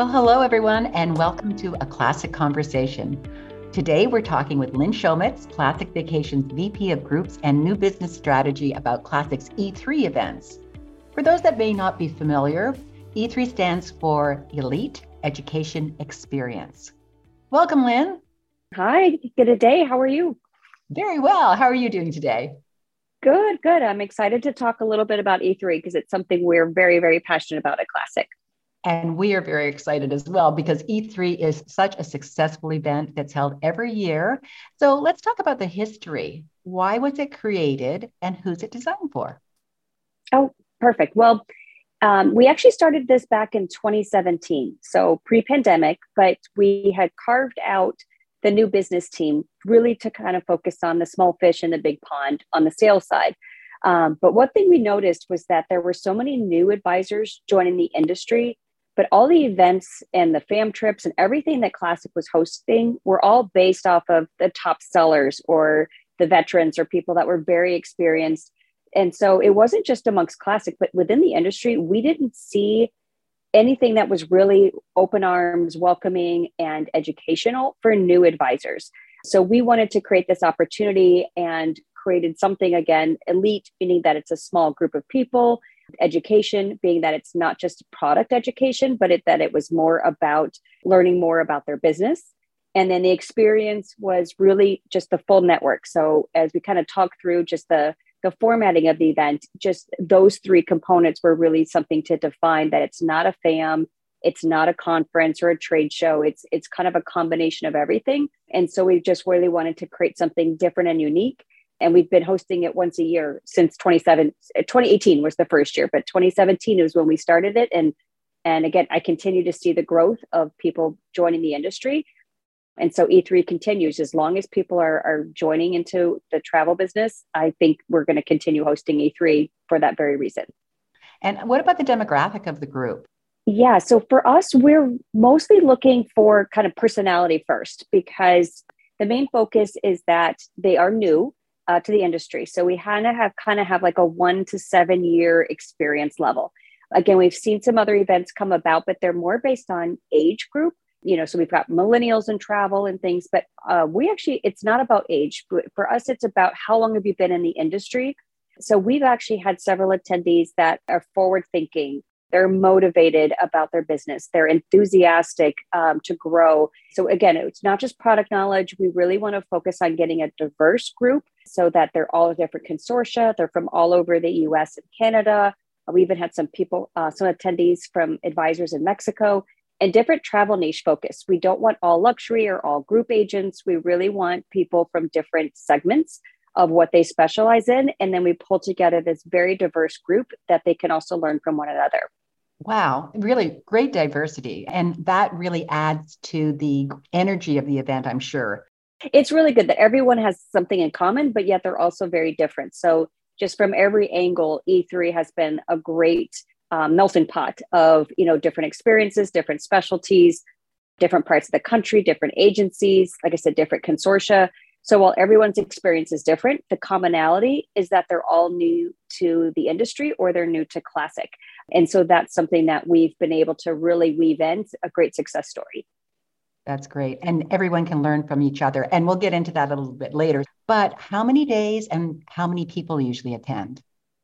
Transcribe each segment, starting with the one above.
Well, hello, everyone, and welcome to A Classic Conversation. Today, we're talking with Lynn Schomitz, Classic Vacations VP of Groups and New Business Strategy about Classic's E3 events. For those that may not be familiar, E3 stands for Elite Education Experience. Welcome, Lynn. Hi, good day. How are you? Very well. How are you doing today? Good. I'm excited to talk a little bit about E3 because it's something we're very, very passionate about at Classic. And we are very excited as well because E3 is such a successful event that's held every year. So let's talk about the history. Why was it created and who's it designed for? Oh, perfect. Well, we actually started this back in 2017, so pre-pandemic, but we had carved out the new business team really to kind of focus on the small fish in the big pond on the sales side. But one thing we noticed was that there were so many new advisors joining the industry, but all the events and the fam trips and everything that Classic was hosting were all based off of the top sellers or the veterans or people that were very experienced. And so it wasn't just amongst Classic, but within the industry, we didn't see anything that was really open arms, welcoming, and educational for new advisors. So we wanted to create this opportunity and created something, again, elite, meaning that it's a small group of people, education being that it's not just product education, but that it was more about learning more about their business. And then the experience was really just the full network. So as we kind of talk through just the formatting of the event, just those three components were really something to define that it's not a FAM, it's not a conference or a trade show. It's kind of a combination of everything. And so we just really wanted to create something different and unique. And we've been hosting it once a year since 2018 was the first year, but 2017 was when we started it. And again, I continue to see the growth of people joining the industry. And so E3 continues as long as people are joining into the travel business. I think we're going to continue hosting E3 for that very reason. And what about the demographic of the group? Yeah, so for us, we're mostly looking for kind of personality first because the main focus is that they are new to the industry. So we kind of have like a 1 to 7 year experience level. Again, we've seen some other events come about, but they're more based on age group. So we've got millennials in travel and things, but it's not about age. For us, it's about how long have you been in the industry? So we've actually had several attendees that are forward thinking. They're motivated about their business. They're enthusiastic to grow. So again, it's not just product knowledge. We really want to focus on getting a diverse group so that they're all different consortia. They're from all over the US and Canada. We even had some attendees from advisors in Mexico. And different travel niche focus. We don't want all luxury or all group agents. We really want people from different segments of what they specialize in. And then we pull together this very diverse group that they can also learn from one another. Wow, really great diversity. And that really adds to the energy of the event, I'm sure. It's really good that everyone has something in common, but yet they're also very different. So just from every angle, E3 has been a great melting pot of different experiences, different specialties, different parts of the country, different agencies, like I said, different consortia. So while everyone's experience is different, the commonality is that they're all new to the industry or they're new to Classic. And so that's something that we've been able to really weave in, a great success story. That's great. And everyone can learn from each other. And we'll get into that a little bit later. But how many days and how many people usually attend?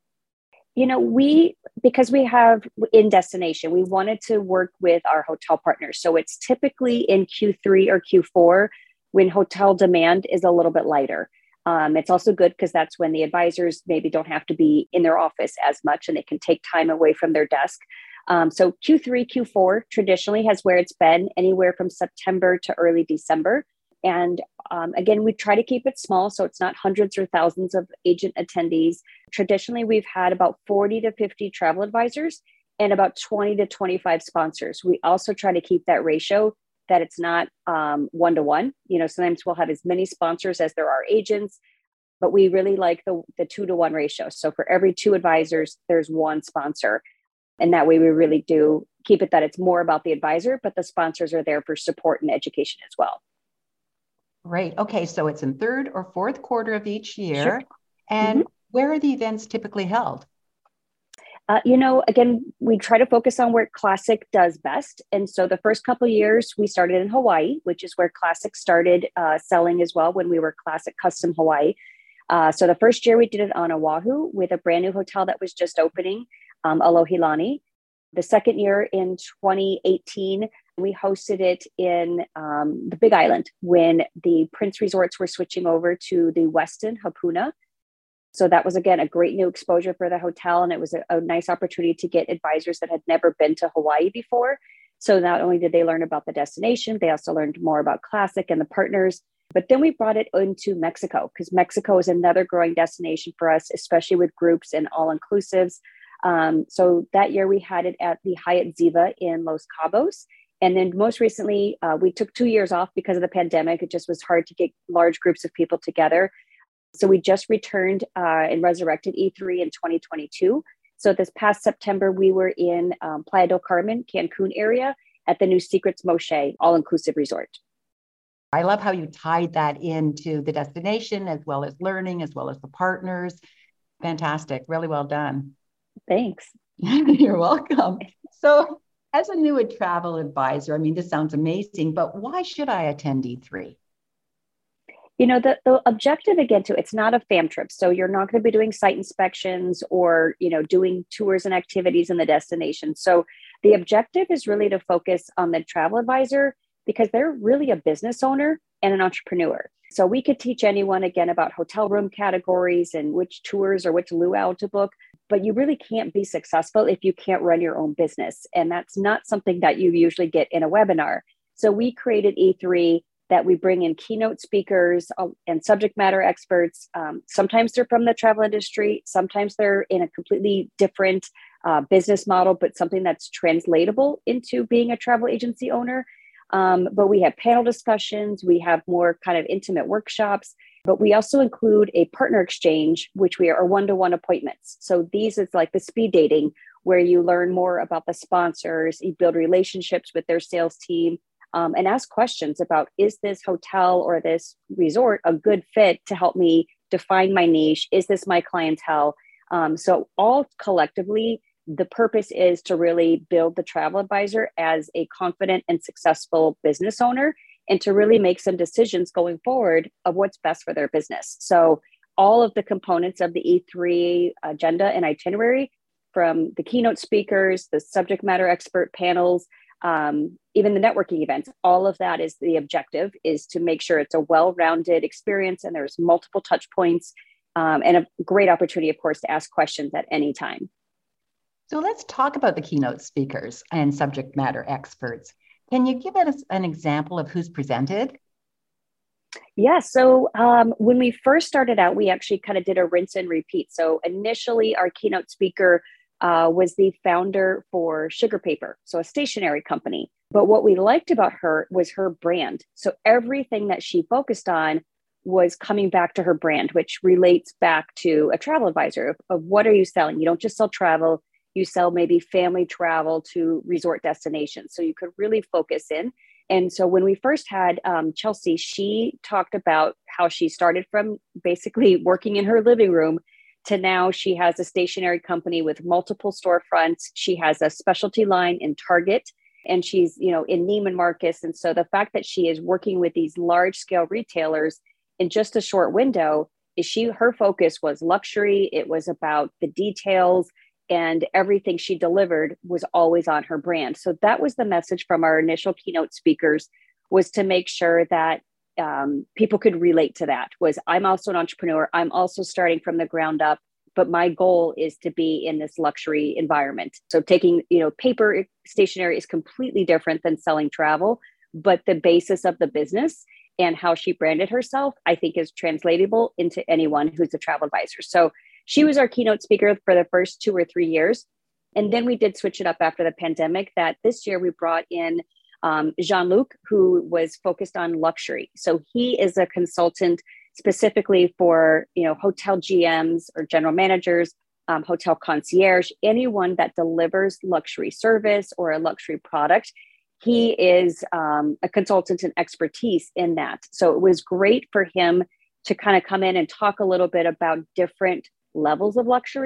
Because we have in destination, we wanted to work with our hotel partners. So it's typically in Q3 or Q4 when hotel demand is a little bit lighter. It's also good because that's when the advisors maybe don't have to be in their office as much and they can take time away from their desk. So Q3, Q4 traditionally has where it's been anywhere from September to early December. And again, we try to keep it small, so it's not hundreds or thousands of agent attendees. Traditionally, we've had about 40 to 50 travel advisors and about 20 to 25 sponsors. We also try to keep that ratio that it's not 1-to-1. Sometimes we'll have as many sponsors as there are agents, but we really like the 2-to-1 ratio. So for every 2 advisors, there's 1 sponsor. And that way we really do keep it that it's more about the advisor, but the sponsors are there for support and education as well. Great. Okay. So it's in third or fourth quarter of each year. Sure. And where are the events typically held? Again, we try to focus on where Classic does best. And so the first couple of years we started in Hawaii, which is where Classic started selling as well when we were Classic Custom Hawaii. So the first year we did it on Oahu with a brand new hotel that was just opening, Alohilani. The second year in 2018, we hosted it in the Big Island when the Prince Resorts were switching over to the Westin Hapuna. So that was, again, a great new exposure for the hotel. And it was a nice opportunity to get advisors that had never been to Hawaii before. So not only did they learn about the destination, they also learned more about Classic and the partners. But then we brought it into Mexico because Mexico is another growing destination for us, especially with groups and all-inclusives. So that year we had it at the Hyatt Ziva in Los Cabos. And then most recently, we took 2 years off because of the pandemic. It just was hard to get large groups of people together. So we just returned and resurrected E3 in 2022. So this past September, we were in Playa del Carmen, Cancun area at the new Secrets Moche all-inclusive resort. I love how you tied that into the destination as well as learning, as well as the partners. Fantastic. Really well done. Thanks. You're welcome. So as a new travel advisor, I mean, this sounds amazing, but why should I attend E3? The objective, again, it's not a fam trip. So you're not going to be doing site inspections or, doing tours and activities in the destination. So the objective is really to focus on the travel advisor because they're really a business owner and an entrepreneur. So we could teach anyone, again, about hotel room categories and which tours or which luau to book, but you really can't be successful if you can't run your own business. And that's not something that you usually get in a webinar. So we created E3 that we bring in keynote speakers and subject matter experts. Sometimes they're from the travel industry. Sometimes they're in a completely different business model, but something that's translatable into being a travel agency owner. But we have panel discussions. We have more kind of intimate workshops, but we also include a partner exchange, which we are one-to-one appointments. So these is like the speed dating where you learn more about the sponsors, you build relationships with their sales team, and ask questions about, is this hotel or this resort a good fit to help me define my niche? Is this my clientele? So all collectively, the purpose is to really build the travel advisor as a confident and successful business owner and to really make some decisions going forward of what's best for their business. So all of the components of the E3 agenda and itinerary, from the keynote speakers, the subject matter expert panels, even the networking events, all of that is the objective, is to make sure it's a well-rounded experience and there's multiple touch points and a great opportunity, of course, to ask questions at any time. So let's talk about the keynote speakers and subject matter experts. Can you give us an example of who's presented? Yeah, so when we first started out, we actually kind of did a rinse and repeat. So initially, our keynote speaker was the founder for Sugar Paper, so a stationery company. But what we liked about her was her brand. So everything that she focused on was coming back to her brand, which relates back to a travel advisor of what are you selling? You don't just sell travel, you sell maybe family travel to resort destinations. So you could really focus in. And so when we first had Chelsea, she talked about how she started from basically working in her living room to now she has a stationery company with multiple storefronts. She has a specialty line in Target and she's, in Neiman Marcus. And so the fact that she is working with these large scale retailers in just a short window her focus was luxury. It was about the details and everything she delivered was always on her brand. So that was the message from our initial keynote speakers, was to make sure that people could relate to that. Was, I'm also an entrepreneur. I'm also starting from the ground up, but my goal is to be in this luxury environment. So taking, paper stationery is completely different than selling travel, but the basis of the business and how she branded herself, I think is translatable into anyone who's a travel advisor. So she was our keynote speaker for the first 2 or 3 years. And then we did switch it up after the pandemic, that this year we brought in Jean-Luc, who was focused on luxury. So he is a consultant specifically for, hotel GMs or general managers, hotel concierge, anyone that delivers luxury service or a luxury product. He is a consultant and expertise in that. So it was great for him to kind of come in and talk a little bit about different levels of luxury,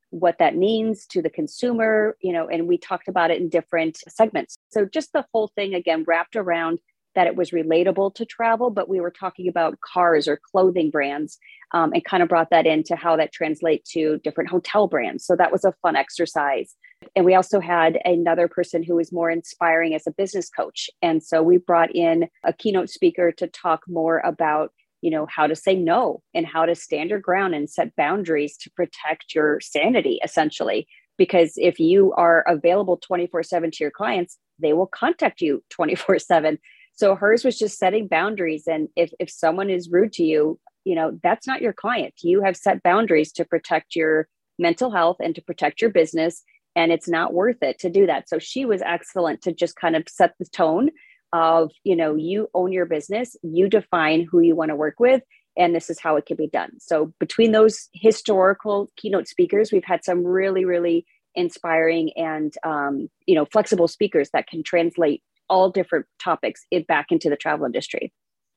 what that means to the consumer, and we talked about it in different segments. So just the whole thing, again, wrapped around that it was relatable to travel, but we were talking about cars or clothing brands, and kind of brought that into how that translates to different hotel brands. So that was a fun exercise. And we also had another person who was more inspiring as a business coach. And so we brought in a keynote speaker to talk more about, how to say no and how to stand your ground and set boundaries to protect your sanity, essentially. Because if you are available 24/7 to your clients, they will contact you 24/7. So hers was just setting boundaries. And if someone is rude to you, that's not your client. You have set boundaries to protect your mental health and to protect your business. And it's not worth it to do that. So she was excellent to just kind of set the tone of, you own your business, you define who you want to work with, and this is how it can be done. So between those historical keynote speakers, we've had some really, really inspiring and, flexible speakers that can translate all different topics back into the travel industry.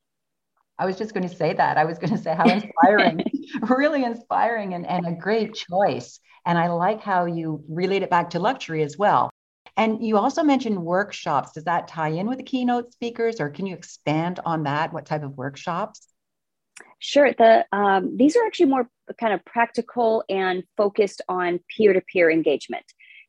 I was just going to say that. I was going to say how inspiring, really inspiring, and a great choice. And I like how you relate it back to luxury as well. And you also mentioned workshops. Does that tie in with the keynote speakers, or can you expand on that? What type of workshops? Sure. These are actually more kind of practical and focused on peer-to-peer engagement.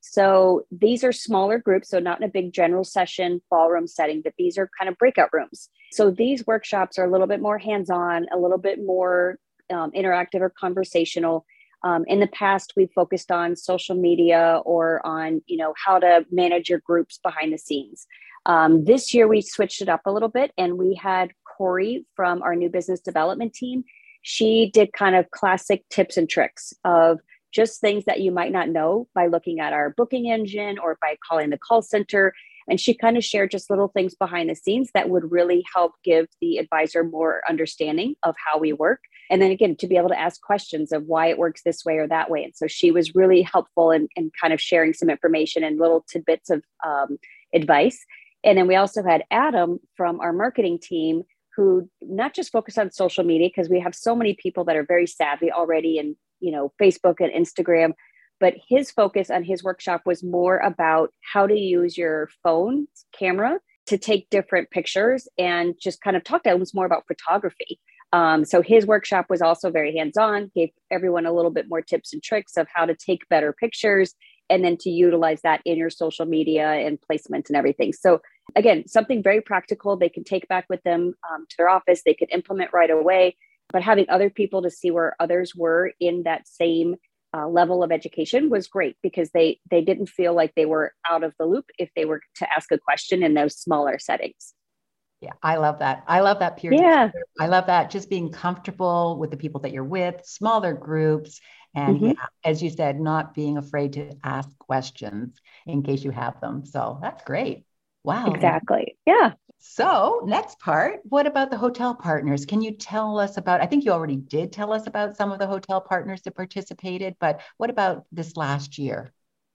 So these are smaller groups, so not in a big general session ballroom setting, but these are kind of breakout rooms. So these workshops are a little bit more hands-on, a little bit more interactive or conversational. In the past, we've focused on social media or on, how to manage your groups behind the scenes. This year, we switched it up a little bit, and we had Corey from our new business development team. She did kind of classic tips and tricks of just things that you might not know by looking at our booking engine or by calling the call center. And she kind of shared just little things behind the scenes that would really help give the advisor more understanding of how we work. And then again, to be able to ask questions of why it works this way or that way. And so she was really helpful in kind of sharing some information and little tidbits of advice. And then we also had Adam from our marketing team, who not just focused on social media, because we have so many people that are very savvy already in Facebook and Instagram, but his focus on his workshop was more about how to use your phone camera to take different pictures and just kind of talk to him. It was more about photography. So his workshop was also very hands-on, gave everyone a little bit more tips and tricks of how to take better pictures and then to utilize that in your social media and placements and everything. So again, something very practical they can take back with them to their office. They could implement right away. But having other people to see where others were in that same level of education was great, because they didn't feel like they were out of the loop if they were to ask a question in those smaller settings. Yeah, I love that. I love that peer. Yeah. I love that, just being comfortable with the people that you're with, smaller groups. And yeah, as you said, not being afraid to ask questions in case you have them. So that's great. Wow. Exactly. Yeah. So next part, what about the hotel partners? Can you tell us about, I think you already did tell us about some of the hotel partners that participated, but what about this last year?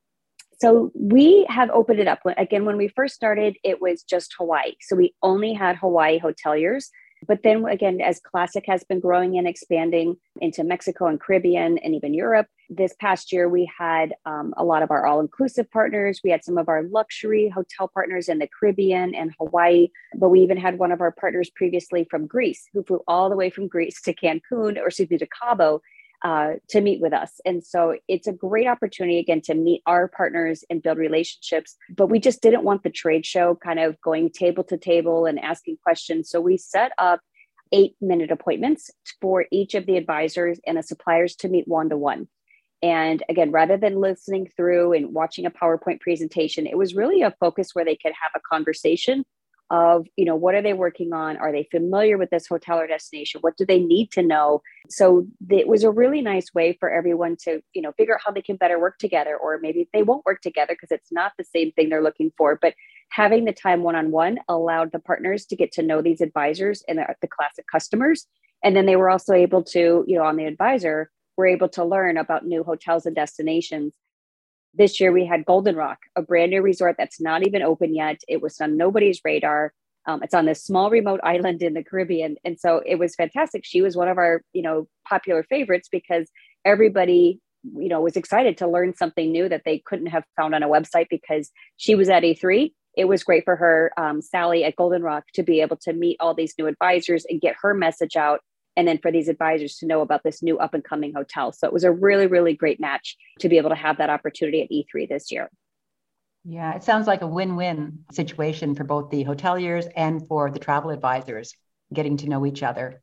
So we have opened it up. Again, when we first started, it was just Hawaii. So we only had Hawaii hoteliers. But then again, as Classic has been growing and expanding into Mexico and Caribbean and even Europe, this past year, we had a lot of our all-inclusive partners. We had some of our luxury hotel partners in the Caribbean and Hawaii, but we even had one of our partners previously from Greece, who flew all the way from Greece to Cancun, or excuse me, to Cabo, to meet with us. And so it's a great opportunity, again, to meet our partners and build relationships. But we just didn't want the trade show kind of going table to table and asking questions. So we set up 8-minute appointments for each of the advisors and the suppliers to meet one-to-one. And again, rather than listening through and watching a PowerPoint presentation, it was really a focus where they could have a conversation of, what are they working on? Are they familiar with this hotel or destination? What do they need to know? So it was a really nice way for everyone to, figure out how they can better work together, or maybe they won't work together because it's not the same thing they're looking for. But having the time one-on-one allowed the partners to get to know these advisors and the Classic customers. And then they were also able to, on the advisor, were able to learn about new hotels and destinations. This year we had Golden Rock, a brand new resort that's not even open yet. It was on nobody's radar. It's on this small remote island in the Caribbean. And so it was fantastic. She was one of our, popular favorites because everybody was excited to learn something new that they couldn't have found on a website because she was at E3. It was great for her, Sally at Golden Rock, to be able to meet all these new advisors and get her message out. And then for these advisors to know about this new up and coming hotel. So it was a really, really great match to be able to have that opportunity at E3 this year. Yeah, it sounds like a win-win situation for both the hoteliers and for the travel advisors, getting to know each other.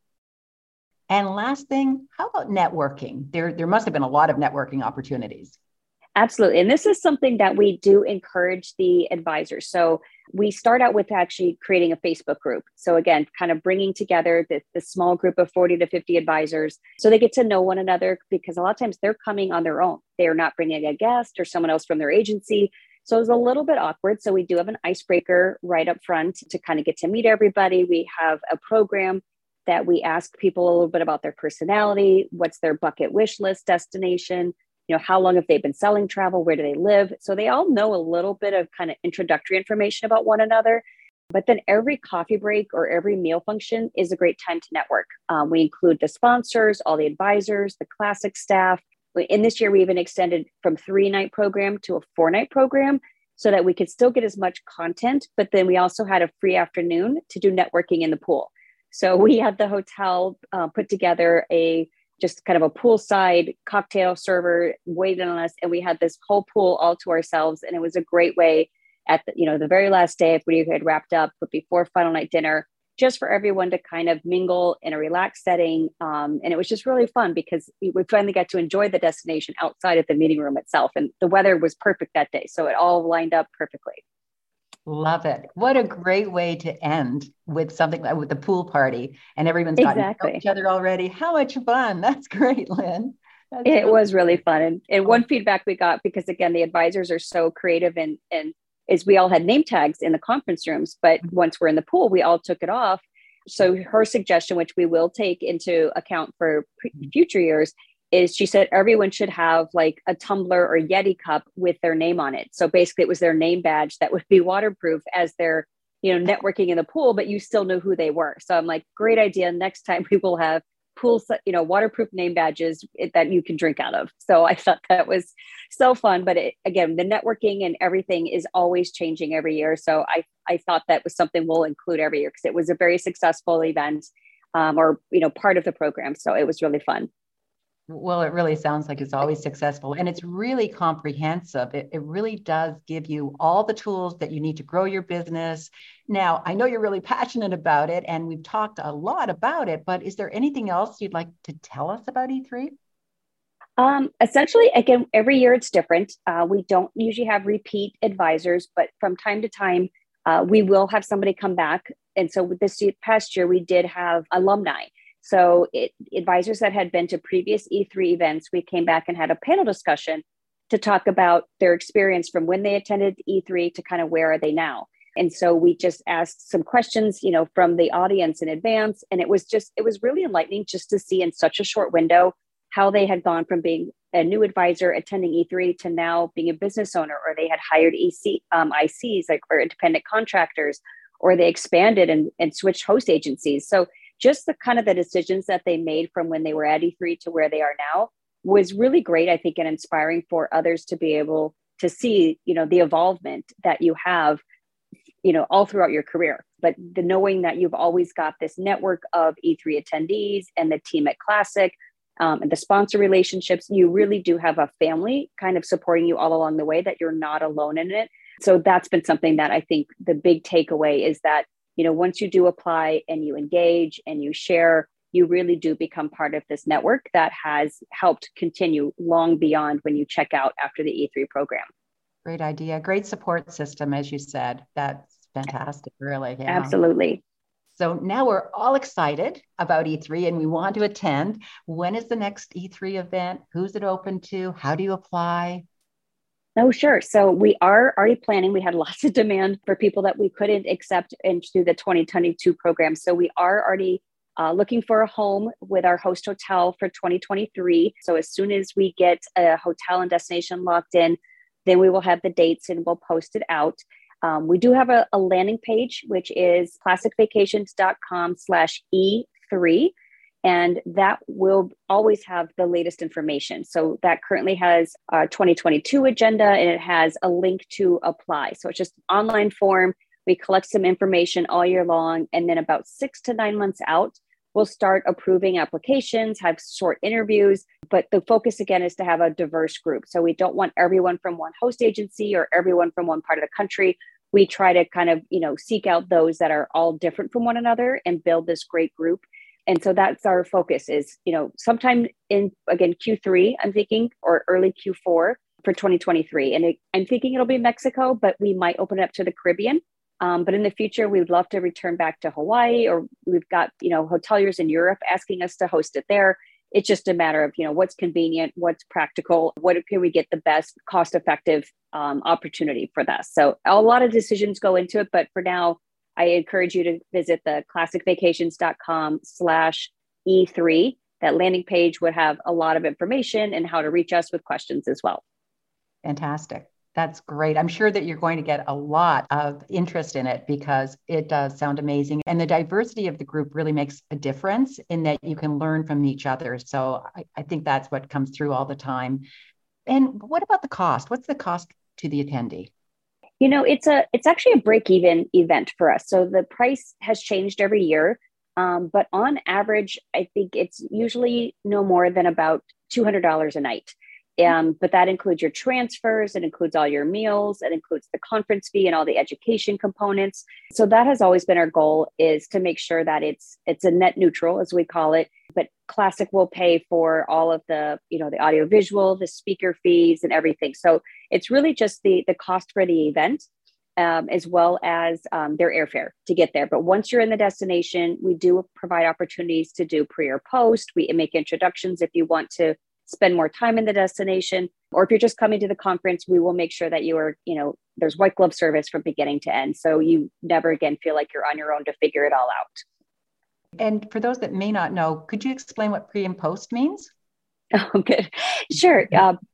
And last thing, how about networking? There must have been a lot of networking opportunities. Absolutely. And this is something that we do encourage the advisors. So we start out with actually creating a Facebook group. So again, kind of bringing together the small group of 40 to 50 advisors so they get to know one another, because a lot of times they're coming on their own. They're not bringing a guest or someone else from their agency. So it's a little bit awkward. So we do have an icebreaker right up front to kind of get to meet everybody. We have a program that we ask people a little bit about their personality, what's their bucket wish list destination, how long have they been selling travel? Where do they live? So they all know a little bit of kind of introductory information about one another. But then every coffee break or every meal function is a great time to network. We include the sponsors, all the advisors, the classic staff. In this year, we even extended from 3-night program to a 4-night program so that we could still get as much content. But then we also had a free afternoon to do networking in the pool. So we had the hotel put together just kind of a poolside cocktail server waiting on us. And we had this whole pool all to ourselves. And it was a great way at the very last day, if we had wrapped up, but before final night dinner, just for everyone to kind of mingle in a relaxed setting. And it was just really fun because we finally got to enjoy the destination outside of the meeting room itself. And the weather was perfect that day. So it all lined up perfectly. Love it. What a great way to end with something like with the pool party, and everyone's gotten to know each other already. How much fun. That's great, Lynn. It was really fun. And one feedback we got, because again, the advisors are so creative and is we all had name tags in the conference rooms, but once we're in the pool, we all took it off. So her suggestion, which we will take into account for future years, is she said everyone should have like a tumbler or Yeti cup with their name on it. So basically it was their name badge that would be waterproof as they're, networking in the pool, but you still knew who they were. So I'm like, great idea. Next time we will have waterproof name badges that you can drink out of. So I thought that was so fun. But again, the networking and everything is always changing every year. So I thought that was something we'll include every year because it was a very successful event or part of the program. So it was really fun. Well, it really sounds like it's always successful, and it's really comprehensive. It really does give you all the tools that you need to grow your business. Now, I know you're really passionate about it, and we've talked a lot about it, but is there anything else you'd like to tell us about E3? Essentially, again, every year it's different. We don't usually have repeat advisors, but from time to time, we will have somebody come back. And so with this past year, we did have alumni. So advisors that had been to previous E3 events, we came back and had a panel discussion to talk about their experience from when they attended E3 to kind of where are they now. And so we just asked some questions, from the audience in advance. And it was really enlightening just to see in such a short window how they had gone from being a new advisor attending E3 to now being a business owner, or they had hired ICs, or independent contractors, or they expanded and switched host agencies. So just the kind of the decisions that they made from when they were at E3 to where they are now was really great, I think, and inspiring for others to be able to see, the evolvement that you have, all throughout your career. But the knowing that you've always got this network of E3 attendees and the team at Classic and the sponsor relationships, you really do have a family kind of supporting you all along the way, that you're not alone in it. So that's been something that I think the big takeaway is that once you do apply and you engage and you share, you really do become part of this network that has helped continue long beyond when you check out after the E3 program. Great idea. Great support system, as you said. That's fantastic, really. Yeah. Absolutely. So now we're all excited about E3 and we want to attend. When is the next E3 event? Who's it open to? How do you apply? Oh, sure. So we are already planning. We had lots of demand for people that we couldn't accept into the 2022 program. So we are already looking for a home with our host hotel for 2023. So as soon as we get a hotel and destination locked in, then we will have the dates and we'll post it out. We do have a landing page, which is classicvacations.com/E3. And that will always have the latest information. So that currently has our 2022 agenda, and it has a link to apply. So it's just an online form. We collect some information all year long. And then about 6 to 9 months out, we'll start approving applications, have short interviews. But the focus again is to have a diverse group. So we don't want everyone from one host agency or everyone from one part of the country. We try to kind of, seek out those that are all different from one another and build this great group. And so that's our focus is, sometime in, again, Q3, I'm thinking, or early Q4 for 2023. And I'm thinking it'll be Mexico, but we might open it up to the Caribbean. But in the future, we would love to return back to Hawaii, or we've got, hoteliers in Europe asking us to host it there. It's just a matter of, what's convenient, what's practical, what can we get the best cost-effective opportunity for that. So a lot of decisions go into it, but for now, I encourage you to visit the classicvacations.com/E3. That landing page would have a lot of information and how to reach us with questions as well. Fantastic. That's great. I'm sure that you're going to get a lot of interest in it because it does sound amazing. And the diversity of the group really makes a difference in that you can learn from each other. So I think that's what comes through all the time. And what about the cost? What's the cost to the attendee? It's actually a break-even event for us. So the price has changed every year. But on average, I think it's usually no more than about $200 a night. But that includes your transfers, it includes all your meals, it includes the conference fee and all the education components. So that has always been our goal, is to make sure that it's a net neutral, as we call it. But Classic will pay for all of the, the audio visual, the speaker fees and everything. So it's really just the cost for the event, as well as their airfare to get there. But once you're in the destination, we do provide opportunities to do pre or post. We make introductions if you want to spend more time in the destination, or if you're just coming to the conference, we will make sure that you are, there's white glove service from beginning to end. So you never again feel like you're on your own to figure it all out. And for those that may not know, could you explain what pre and post means? Oh, good. Sure.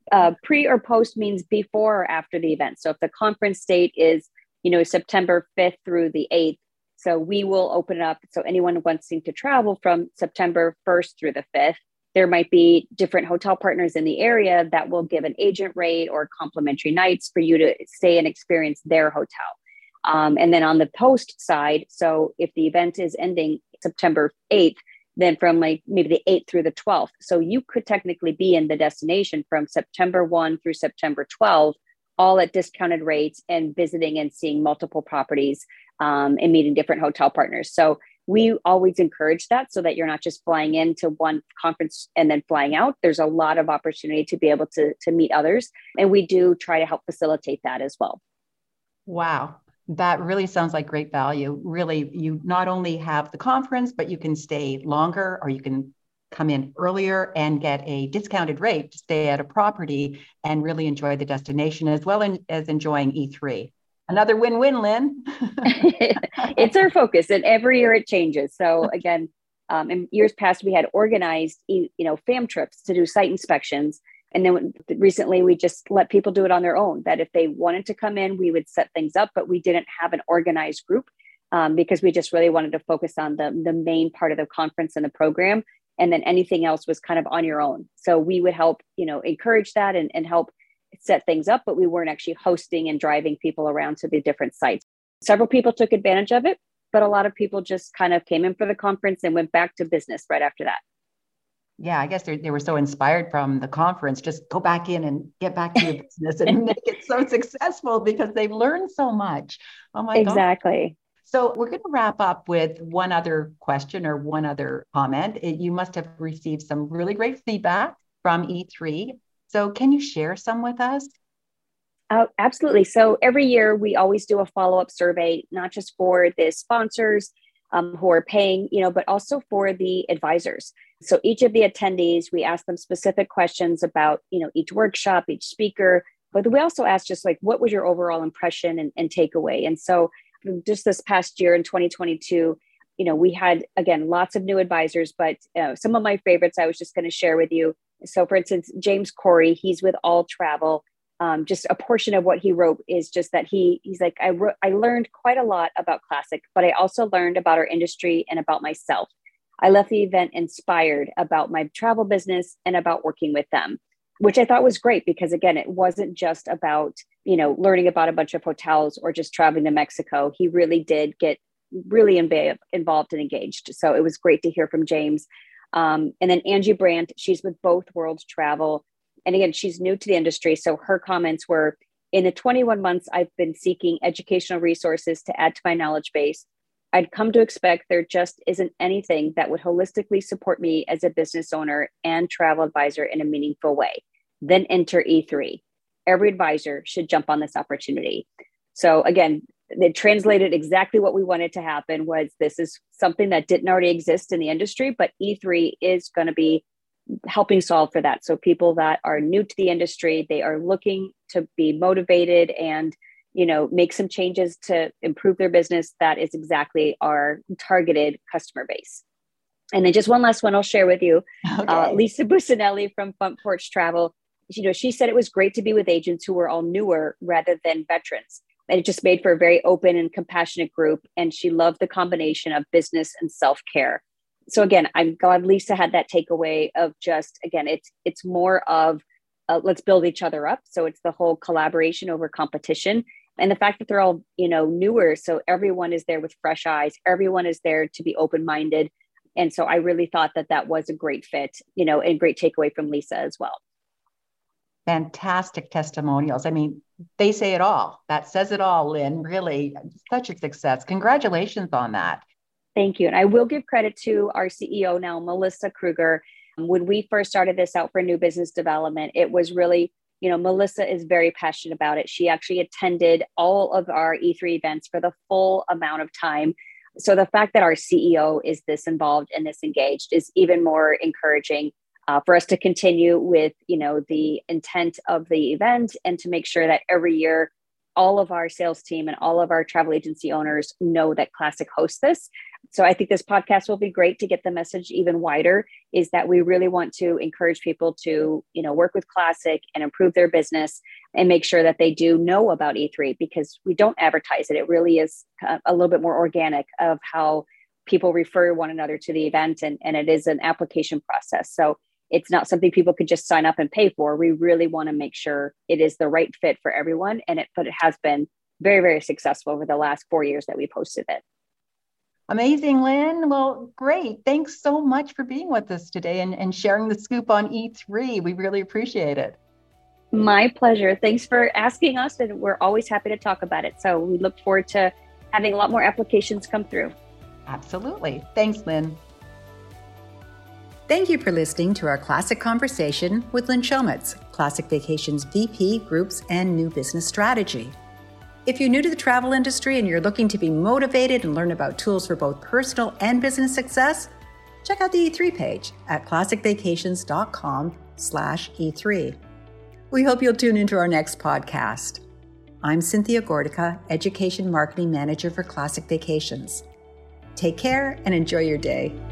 Pre or post means before or after the event. So if the conference date is, September 5th through the 8th, so we will open it up. So anyone wanting to travel from September 1st through the 5th, there might be different hotel partners in the area that will give an agent rate or complimentary nights for you to stay and experience their hotel. And then on the post side, so if the event is ending September 8th, then from like maybe the 8th through the 12th. So you could technically be in the destination from September 1 through September 12, all at discounted rates and visiting and seeing multiple properties and meeting different hotel partners. So we always encourage that so that you're not just flying into one conference and then flying out. There's a lot of opportunity to be able to meet others. And we do try to help facilitate that as well. Wow. That really sounds like great value. Really, you not only have the conference, but you can stay longer, or you can come in earlier and get a discounted rate to stay at a property and really enjoy the destination as well as enjoying E3. Another win-win, Lynn. It's our focus, and every year it changes. So again, in years past, we had organized, fam trips to do site inspections. And then recently we just let people do it on their own, that if they wanted to come in, we would set things up, but we didn't have an organized group because we just really wanted to focus on the main part of the conference and the program. And then anything else was kind of on your own. So we would help, encourage that and help set things up, but we weren't actually hosting and driving people around to the different sites. Several people took advantage of it, but a lot of people just kind of came in for the conference and went back to business right after that. Yeah, I guess they were so inspired from the conference, just go back in and get back to your business and make it so successful because they've learned so much. Oh my God. Exactly. So we're going to wrap up with one other question or one other comment. You must have received some really great feedback from E3. So can you share some with us? Absolutely. So every year we always do a follow-up survey, not just for the sponsors who are paying, but also for the advisors. So each of the attendees, we ask them specific questions about, each workshop, each speaker, but we also ask just like, what was your overall impression and takeaway? And so just this past year in 2022, we had, again, lots of new advisors, but some of my favorites I was just going to share with you. So for instance, James Corey, he's with All Travel. Just a portion of what he wrote is just that he's like, I learned quite a lot about Classic, but I also learned about our industry and about myself. I left the event inspired about my travel business and about working with them, which I thought was great because, again, it wasn't just about, learning about a bunch of hotels or just traveling to Mexico. He really did get really involved and engaged. So it was great to hear from James. And then Angie Brandt, she's with Both Worlds Travel. And again, she's new to the industry. So her comments were, in the 21 months I've been seeking educational resources to add to my knowledge base, I'd come to expect there just isn't anything that would holistically support me as a business owner and travel advisor in a meaningful way. Then enter E3. Every advisor should jump on this opportunity. So again, they translated exactly what we wanted to happen. Was this is something that didn't already exist in the industry, but E3 is going to be helping solve for that. So people that are new to the industry, they are looking to be motivated and, make some changes to improve their business. That is exactly our targeted customer base. And then just one last one I'll share with you. Okay. Lisa Businelli from Front Porch Travel. She said it was great to be with agents who were all newer rather than veterans. And it just made for a very open and compassionate group. And she loved the combination of business and self-care. So again, I'm glad Lisa had that takeaway of just, again, it's more of let's build each other up. So it's the whole collaboration over competition. And the fact that they're all, newer. So everyone is there with fresh eyes. Everyone is there to be open-minded. And so I really thought that was a great fit, and great takeaway from Lisa as well. Fantastic testimonials. I mean, they say it all. That says it all, Lynn. Really, such a success. Congratulations on that. Thank you. And I will give credit to our CEO now, Melissa Kruger. When we first started this out for new business development, it was really, Melissa is very passionate about it. She actually attended all of our E3 events for the full amount of time. So the fact that our CEO is this involved and this engaged is even more encouraging for us to continue with, the intent of the event and to make sure that every year, all of our sales team and all of our travel agency owners know that Classic hosts this. So I think this podcast will be great to get the message even wider, is that we really want to encourage people to, work with Classic and improve their business and make sure that they do know about E3, because we don't advertise it. It really is a little bit more organic of how people refer one another to the event, and it is an application process. So it's not something people could just sign up and pay for. We really want to make sure it is the right fit for everyone. But it has been very, very successful over the last 4 years that we've hosted it. Amazing, Lynn. Well, great. Thanks so much for being with us today and sharing the scoop on E3. We really appreciate it. My pleasure. Thanks for asking us, and we're always happy to talk about it. So we look forward to having a lot more applications come through. Absolutely. Thanks, Lynn. Thank you for listening to our Classic Conversation with Lynn Schomitz, Classic Vacations VP, Groups and New Business Strategy. If you're new to the travel industry and you're looking to be motivated and learn about tools for both personal and business success, check out the E3 page at classicvacations.com/E3. We hope you'll tune into our next podcast. I'm Cynthia Gordica, Education Marketing Manager for Classic Vacations. Take care and enjoy your day.